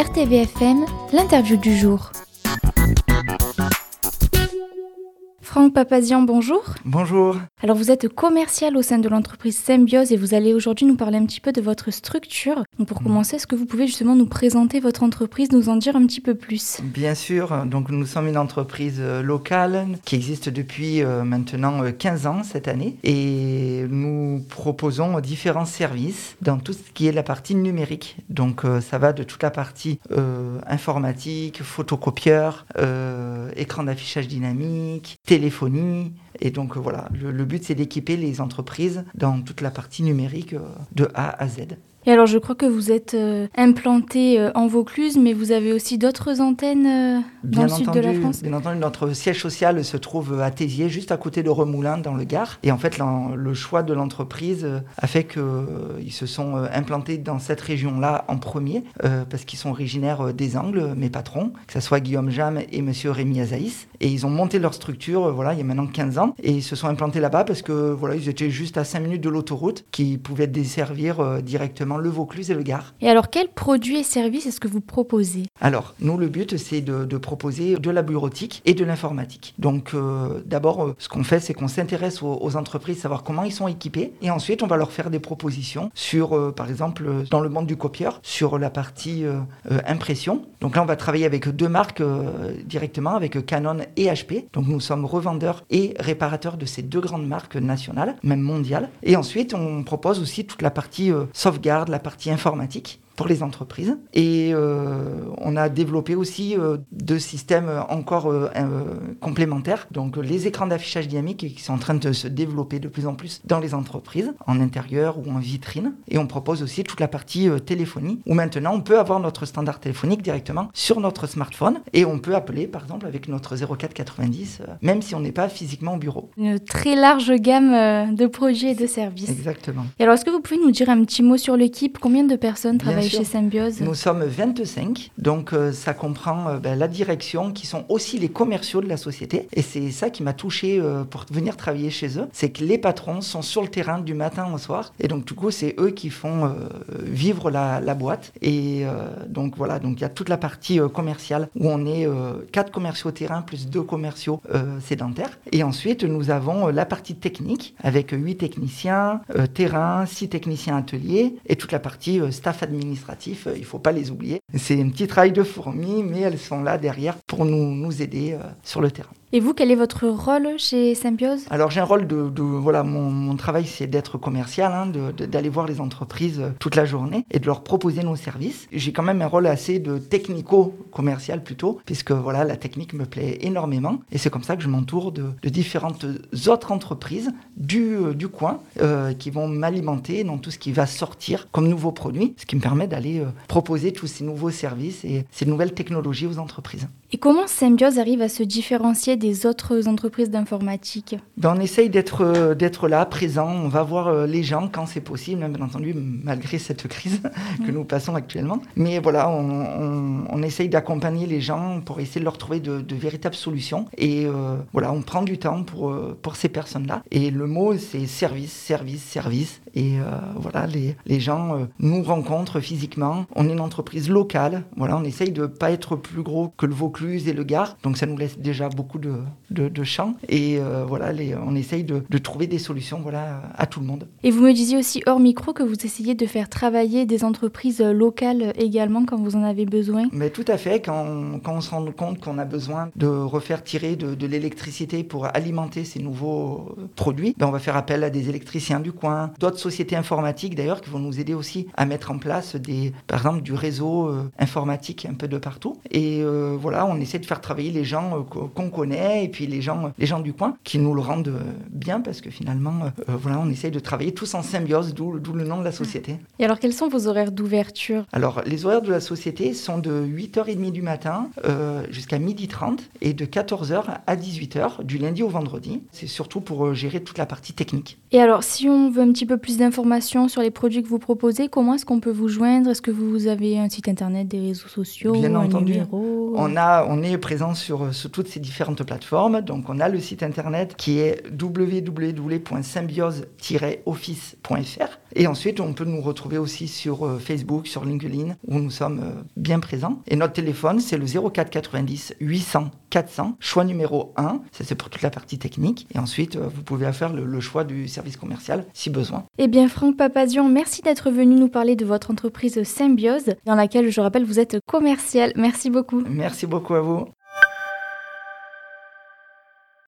RTVFM, l'interview du jour. Franck Papazian, bonjour. Bonjour. Alors vous êtes commercial au sein de l'entreprise Symbiose et vous allez aujourd'hui nous parler un petit peu de votre structure. Donc pour commencer, est-ce que vous pouvez justement nous présenter votre entreprise, nous en dire un petit peu plus ? Bien sûr, donc nous sommes une entreprise locale qui existe depuis maintenant 15 ans cette année et nous proposons différents services dans tout ce qui est la partie numérique. Donc ça va de toute la partie informatique, photocopieur, écran d'affichage dynamique, téléphonie. Et donc voilà, le but c'est d'équiper les entreprises dans toute la partie numérique de A à Z. Et alors je crois que vous êtes implanté en Vaucluse, mais vous avez aussi d'autres antennes dans le sud de la France ? Bien entendu, notre siège social se trouve à Tézier, juste à côté de Remoulins, dans le Gard. Et en fait, le choix de l'entreprise a fait qu'ils se sont implantés dans cette région-là en premier, parce qu'ils sont originaires des Angles, mes patrons, que ce soit Guillaume Jam et monsieur Rémi Azaïs. Et ils ont monté leur structure, il y a maintenant 15 ans, et ils se sont implantés là-bas parce que ils étaient juste à 5 minutes de l'autoroute, qui pouvaient desservir directement le Vaucluse et le Gard. Et alors, quels produits et services est-ce que vous proposez ? Alors, nous, le but, c'est de proposer de la bureautique et de l'informatique. Donc, d'abord, ce qu'on fait, c'est qu'on s'intéresse aux entreprises, savoir comment ils sont équipés. Et ensuite, on va leur faire des propositions sur, par exemple, dans le monde du copieur, sur la partie impression. Donc là, on va travailler avec deux marques directement, avec Canon et HP. Donc, nous sommes revendeurs et réparateurs de ces deux grandes marques nationales, même mondiales. Et ensuite, on propose aussi toute la partie sauvegarde, la partie informatique pour les entreprises. Et on a développé aussi deux systèmes encore complémentaires. Donc les écrans d'affichage dynamique qui sont en train de se développer de plus en plus dans les entreprises, en intérieur ou en vitrine. Et on propose aussi toute la partie téléphonie, où maintenant on peut avoir notre standard téléphonique directement sur notre smartphone et on peut appeler par exemple avec notre 04 90, même si on n'est pas physiquement au bureau. Une très large gamme de produits et de services. Exactement. Et alors, est-ce que vous pouvez nous dire un petit mot sur l'équipe ? Combien de personnes travaillent chez Symbiose ? Nous sommes 25, donc ça comprend la direction qui sont aussi les commerciaux de la société. Et c'est ça qui m'a touché pour venir travailler chez eux, c'est que les patrons sont sur le terrain du matin au soir. Et donc du coup, c'est eux qui font vivre la boîte. Et donc voilà, donc il y a toute la partie commerciale où on est 4 commerciaux terrain plus 2 commerciaux sédentaires. Et ensuite, nous avons la partie technique avec 8 techniciens terrain, 6 techniciens ateliers et toute la partie staff administratif, il ne faut pas les oublier. C'est un petit travail de fourmi, mais elles sont là derrière pour nous aider sur le terrain. Et vous, quel est votre rôle chez Symbiose ? Alors j'ai un rôle mon travail c'est d'être commercial, d'aller voir les entreprises toute la journée et de leur proposer nos services. J'ai quand même un rôle assez de technico-commercial plutôt, puisque la technique me plaît énormément et c'est comme ça que je m'entoure de différentes autres entreprises du coin qui vont m'alimenter dans tout ce qui va sortir comme nouveaux produits, ce qui me permet d'aller proposer tous ces nouveaux services et ces nouvelles technologies aux entreprises. Et comment Symbiose arrive à se différencier des autres entreprises d'informatique ? On essaye d'être là, présent. On va voir les gens quand c'est possible, bien entendu, malgré cette crise que nous passons actuellement. Mais on essaye d'accompagner les gens pour essayer de leur trouver de véritables solutions. Et on prend du temps pour ces personnes-là. Et le mot, c'est service, service, service. Et les gens nous rencontrent physiquement. On est une entreprise locale. On essaye de ne pas être plus gros que le Vaucluse et le Gard. Donc ça nous laisse déjà beaucoup de champs. Et on essaye de trouver des solutions à tout le monde. Et vous me disiez aussi hors micro que vous essayez de faire travailler des entreprises locales également quand vous en avez besoin. Mais tout à fait. Quand on se rend compte qu'on a besoin de refaire tirer de l'électricité pour alimenter ces nouveaux produits, on va faire appel à des électriciens du coin, d'autres sociétés informatiques d'ailleurs qui vont nous aider aussi à mettre en place par exemple du réseau informatique un peu de partout. Et on essaie de faire travailler les gens qu'on connaît et puis les gens du coin qui nous le rendent bien parce que finalement on essaye de travailler tous en symbiose, d'où le nom de la société. Et alors quels sont vos horaires d'ouverture ? Alors les horaires de la société sont de 8h30 du matin jusqu'à 12h30 et de 14h à 18h du lundi au vendredi. C'est surtout pour gérer toute la partie technique. Et alors si on veut un petit peu plus d'informations sur les produits que vous proposez, comment est-ce qu'on peut vous joindre ? Est-ce que vous avez un site internet, des réseaux sociaux, Bien un entendu. numéro ? On est présent sur toutes ces différentes différentes plateformes. Donc, on a le site internet qui est www.symbiose-office.fr. Et ensuite, on peut nous retrouver aussi sur Facebook, sur LinkedIn, où nous sommes bien présents. Et notre téléphone, c'est le 04 90 800 400, choix numéro 1. Ça, c'est pour toute la partie technique. Et ensuite, vous pouvez faire le choix du service commercial si besoin. Eh bien, Franck Papazian, merci d'être venu nous parler de votre entreprise Symbiose, dans laquelle, je rappelle, vous êtes commercial. Merci beaucoup. Merci beaucoup à vous.